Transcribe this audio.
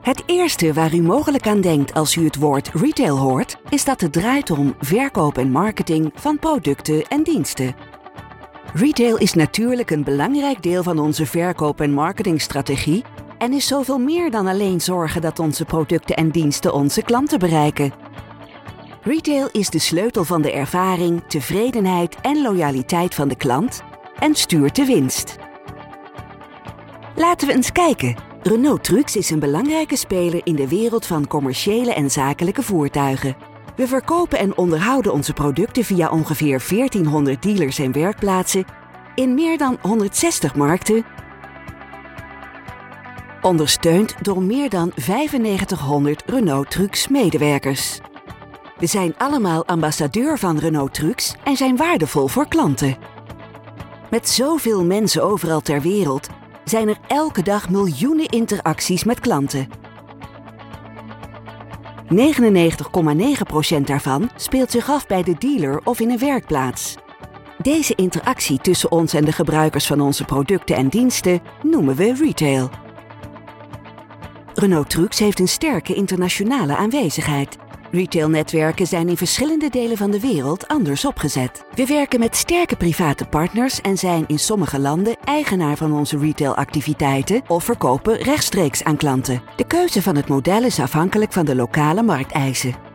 Het eerste waar u mogelijk aan denkt als u het woord retail hoort, is dat het draait om verkoop en marketing van producten en diensten. Retail is natuurlijk een belangrijk deel van onze verkoop- en marketingstrategie en is zoveel meer dan alleen zorgen dat onze producten en diensten onze klanten bereiken. Retail is de sleutel van de ervaring, tevredenheid en loyaliteit van de klant en stuurt de winst. Laten we eens kijken. Renault Trucks is een belangrijke speler in de wereld van commerciële en zakelijke voertuigen. We verkopen en onderhouden onze producten via ongeveer 1400 dealers en werkplaatsen in meer dan 160 markten, ondersteund door meer dan 9500 Renault Trucks medewerkers. We zijn allemaal ambassadeur van Renault Trucks en zijn waardevol voor klanten. Met zoveel mensen overal ter wereld zijn er elke dag miljoenen interacties met klanten. 99,9% daarvan speelt zich af bij de dealer of in een werkplaats. Deze interactie tussen ons en de gebruikers van onze producten en diensten noemen we retail. Renault Trucks heeft een sterke internationale aanwezigheid. Retailnetwerken zijn in verschillende delen van de wereld anders opgezet. We werken met sterke private partners en zijn in sommige landen eigenaar van onze retailactiviteiten of verkopen rechtstreeks aan klanten. De keuze van het model is afhankelijk van de lokale markteisen.